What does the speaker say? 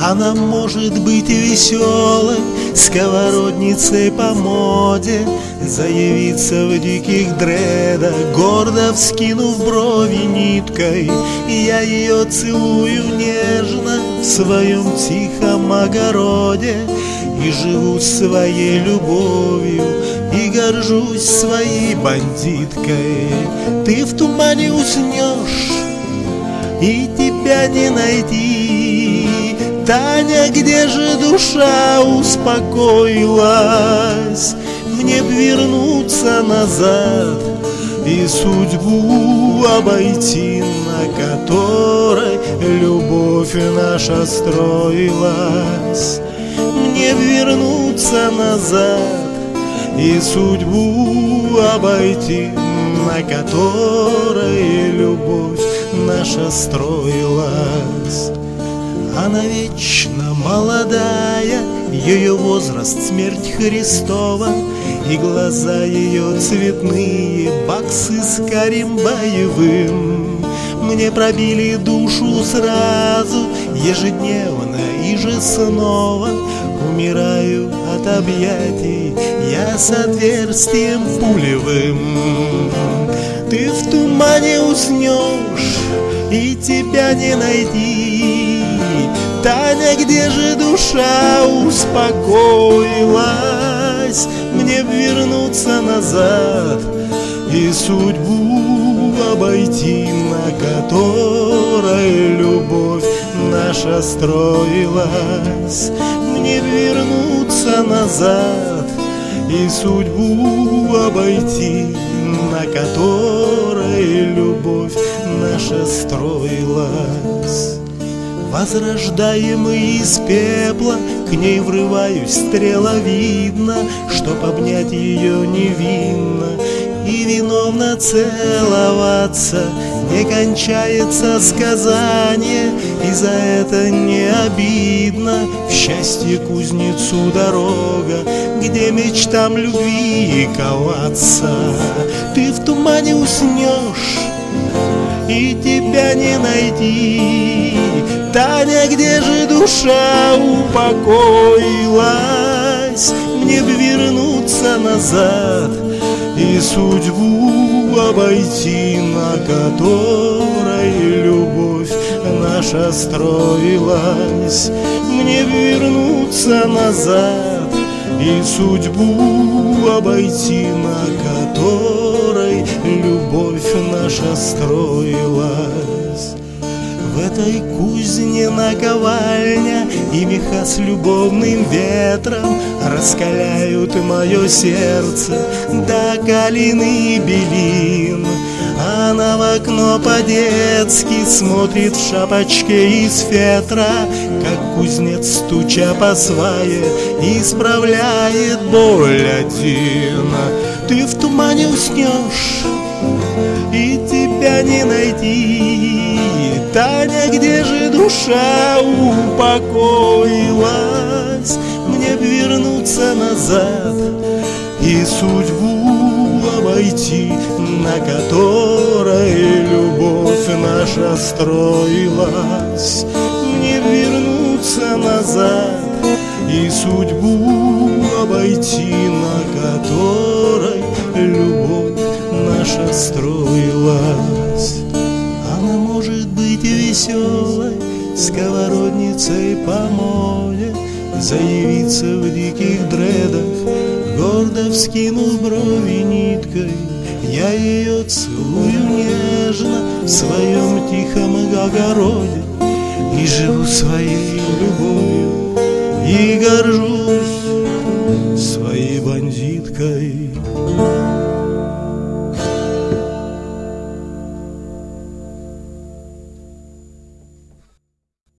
Она может быть веселой, сковородницей по моде, заявиться в диких дредах, гордо вскинув брови ниткой. Я ее целую нежно в своем тихом огороде и живу своей любовью, и горжусь своей бандиткой. Ты в тумане уснешь, и тебя не найти. Таня, где же душа успокоилась? Мне б вернуться назад и судьбу обойти, на которой любовь наша строилась. Мне б вернуться назад и судьбу обойти, на которой любовь наша строилась. Она вечно молодая, ее возраст — смерть Христова, и глаза ее цветные — баксы с карим боевым. Мне пробили душу сразу, ежедневно и же снова. Умираю от объятий я с отверстием пулевым. Ты в тумане уснешь, и тебя не найти. Таня, где же душа успокоилась? Мне б вернуться назад и судьбу обойти, на которой любовь наша строилась. Мне б вернуться назад и судьбу обойти, на которой любовь наша строилась. Возрождаемый из пепла, к ней врываюсь стреловидно, чтоб обнять ее невинно и виновно целоваться. Не кончается сказание, и за это не обидно. В счастье кузнецу дорога, где мечтам любви коваться. Ты в тумане уснешь, и тебя не найти. Таня, где же душа упокоилась? Мне б вернуться назад и судьбу обойти, на которой любовь наша строилась. Мне б вернуться назад и судьбу обойти, на которой любовь наша строилась. В этой кузне наковальня, и меха с любовным ветром раскаляют мое сердце до калины белин. Она в окно по-детски смотрит в шапочке из фетра, как кузнец, стуча по свае, исправляет боль один. Ты в тумане уснешь, и тебя не найти. Таня, где же душа упокоилась? Мне б вернуться назад и судьбу обойти, на которой любовь наша строилась. Мне б вернуться назад и судьбу обойти, на которой любовь наша строилась. Она может быть веселой, сковородницей по моде, заявиться в диких дредах, гордо вскинув брови ниткой. Я ее целую нежно в своем тихом огороде и живу своей любовью, и горжусь своей бандиткой.